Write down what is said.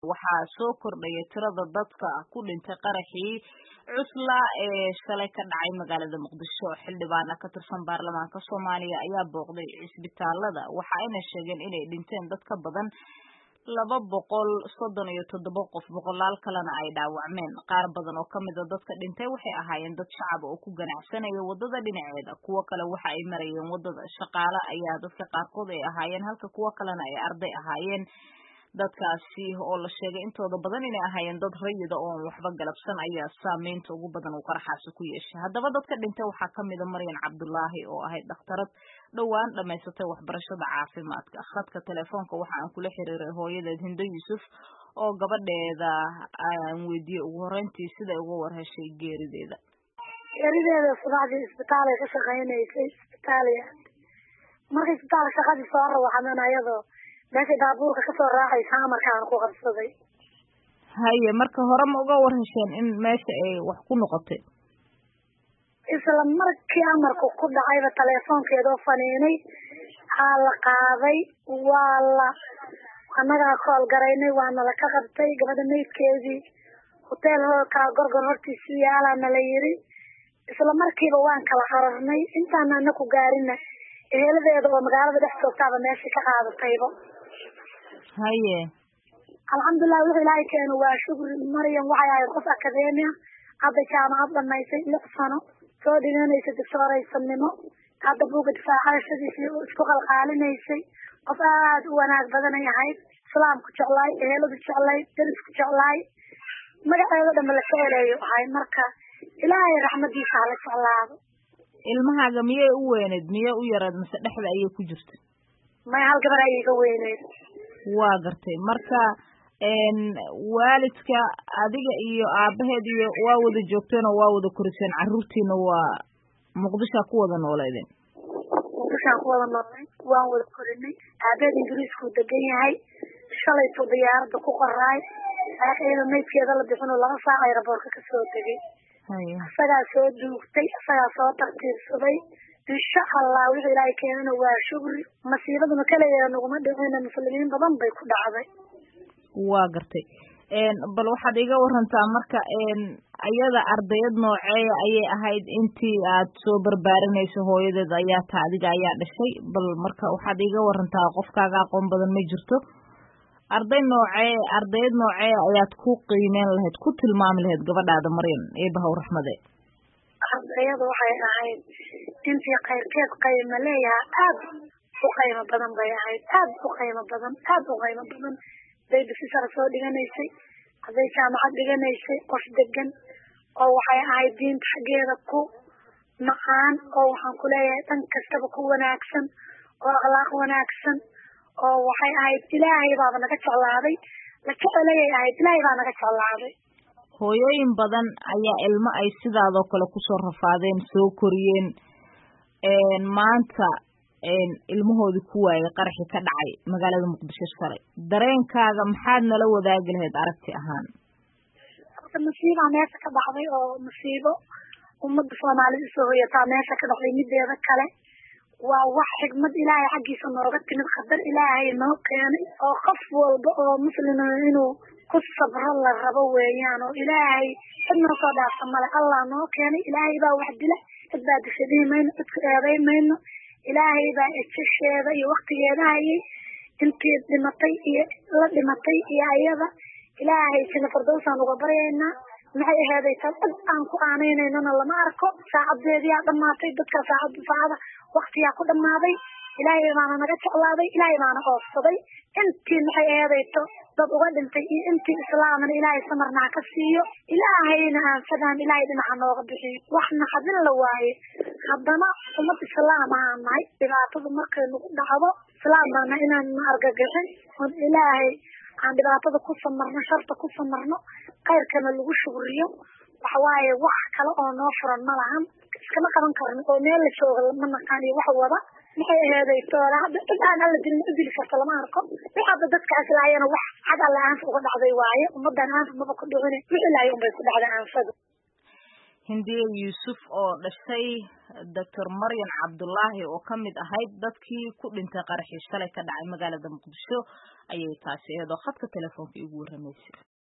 waxaa soo kordhaya tirada dadka ku dhintay qaraxii cusla ee shalay ka dhacay magaalada Muqdisho. Xildhibaano ka tirsan baarlamaanka Soomaaliya ayaa booqday isbitaalada waxa ayna sheegeen inay dhinteen dad ka badan 237 qof, boqolaal kalena ay dhaawacmeen. Qaar badan oo kamid ah dadka dhintay waxay ahaayeen dad shacab oo ku ganacsanaya wadada dhinaceeda, kuwa kale waxa ay marayeen wadada. Shaqaale ayaa dadka qaarkood ay ahaayeen halka kuwa kalena ay arday ahaayeen. dadkaasi oo la sheegay intooda badan inay ahaayeen dad rayid oo waxba galabsan ayaa saameynta ugu badan uu qaraxaasi ku yeeshay. Haddaba dadka dhintay waxaa kamid ah Maryan Cabdullaahi oo ahayd dhakhtarad dhowaan dhamaysatay waxbarashada caafimaadka. Khadka telefoonka waxa aan kula xiriiray hooyadeed Hindo Yuusuf oo gabadheeda aan weydiiyay ugu horreyntii sida uga warheshay geerideeda. Subaxdii isbitaalka ka shaqeynaysay isbitaalka markii isbitaalka shaqadii soo rawaxan ayadoo meesha baabuurka ka soo raacaysa markaan ku qabsaday. Haye marka hore ma uga warhesheen in meesha ay wax ku noqotay? Isla markii amarku ku dhacayba telefoonkeeda faniinay la qaaday anaga call garaynay waana la ka qabtay gabadha meydkeedii hotel ka gorgor hortiisa yaalana la yiri. isla markiiba waan kala xararnay intaan aan ku gaarina ehelada oo magaalada dhex joogtaba meesha ka qaadatayba. haye alxamdulillah wixii ilaahay keeno waa shukri. Maryan waxay ahayd qof akademiya hadda jaamacad dhamaysay 6 sano soo dhiganaysay doctoraysanimo hadda buuga difaacashadiisii isku qalqaalinaysay. qof aad u wanaag badan ay ahayd, islaamku jeclaay, eheladu jeclaay, derisku jeclaay, magaceeda dhan la sheeleeyo ahay. marka ilaahay raxmadiisa hala jeclaado. ilmahaaga miyay u weyneed miyay u yarayd mise dhexda ayay ku jirtay? may hal gabar ayay ka weyneed. waa gartay. marka waalidka adiga iyo aabaheed iyo waa wada joogteen oo waa wada koriseen, carruurtiina waa Muqdisho ku wada nooleedeen? Muqdisho ku wada nooleed waan wada korinay. aabaheed Ingiriisku degan yahay, shalay diyaarada ku qoraay ayada meydkeeda la bixino 2 saac ay raboorka ka soo tagay. asagaa soo duugtay, asagaa soo tartiibsaday. insha Allah wixii ilaahay keenana waa shukri. masiibaduna kaliya naguma dhicin, muslimiin badan bay ku dhacday. waa gartay. bal waxaad iga warantaa marka ayada ardayad noocee ayay ahayd intii aad soo barbaarinayso? hooyadeed ayaa taa adiga ayaa dhashay, bal marka waxaad iga warantaa qofkaaga aqoon badan ma jirto, ardayad noocee ayaad ku qiimeyn lahayd, ku tilmaami lahayd gabadhaada Maryan eebaha raxmade? ardayadu waxay ahayd intii qayrkeed qiimo leeyahay aad u qiimo badan bay ahayd, aad u qiimo badan bay dugsiga soo dhiganaysay, haday jaamacad dhiganaysay. qof degan oo waxay ahayd diinta xageeda ku macaan oo waxaan ku leeyahay dhan kastaba ku wanaagsan oo akhlaaq wanaagsan oo waxay ahayd ilaahay baa naga jeclaaday. la jeclayay ahayd ilaahay baa naga jeclaaday. hooyooyin badan ayaa ilmo ay sidaadoo kale kusoo rafaadeen soo koriyeen maanta ilmahoodii ku waayay qaraxi ka dhacay magaalada Muqdisho shalay. dareenkaaga maxaad nala wadaagi lahayd aragti ahaan? musiibo meesha ka dhacday oo musiibo ummadda Soomaaliyeed soo hoyataa meesha ka dhacday. mideeda kale waa wax xigmad ilaahay xaggiisa nooga timid, qadar ilaahay noo keenay oo qof walba oo muslim inuu ku sabro la rabo weeyaan. oo ilaahay cidna soo dhaafsan male, Allah noo keenay. ilaahay baa wax dila, cid baa dishadaymayno, cid ku eedaymayno. ilaahay baa ejasheeda iyo waqtigeeda hayay. intii dhimatay iyo la dhimatay iyo ayada ilaahay sina fardowsan uga baryaynaa. maxay ahayd cid aan ku aaneynayna lama arko. saacadeedii dhamaatay, dadka saacada waqtiga ku dhamaaday. ilaahay baana naga jeclaaday, ilaahay baana oofsaday. intii maxay ahayd dad uga dhintay iyo intii islaamana ilaahay samarna ka siiyo. ilaahayna aan fadaan ilaahay dhinaca nooga bixiyo. waxna hadin la waaye haddana ummad islaam ah nahay. dhibaatada markay nagu dhacdo islaamana inaan argagixin oo ilaahay aan dhibaatada ku samarno, sharta ku samarno, khayrkana lagu shukriyo. waxa waaye wax kale oo noo furan ma lahan, iskama qaban karno oo meel la joogo ma naqaan iyo wax wada. maxay ahayd toora hadda intaan alla dilin u dili karto lama arko. waxaad dadkaas laayana wax xag alla aan uga dhacday waaye. ummadan aan maba ku dhicin wixii ilaahay bay ku dhacday aanfado. hindiye yuusuf oo dhashay Dr. Maryam Cabdullaahi oo ka mid ahayd dadkii ku dhintay qaraxii shalay ka dhacay magaalada Muqdisho ayay taasi eedo khadka telefoonka igu waramaysay.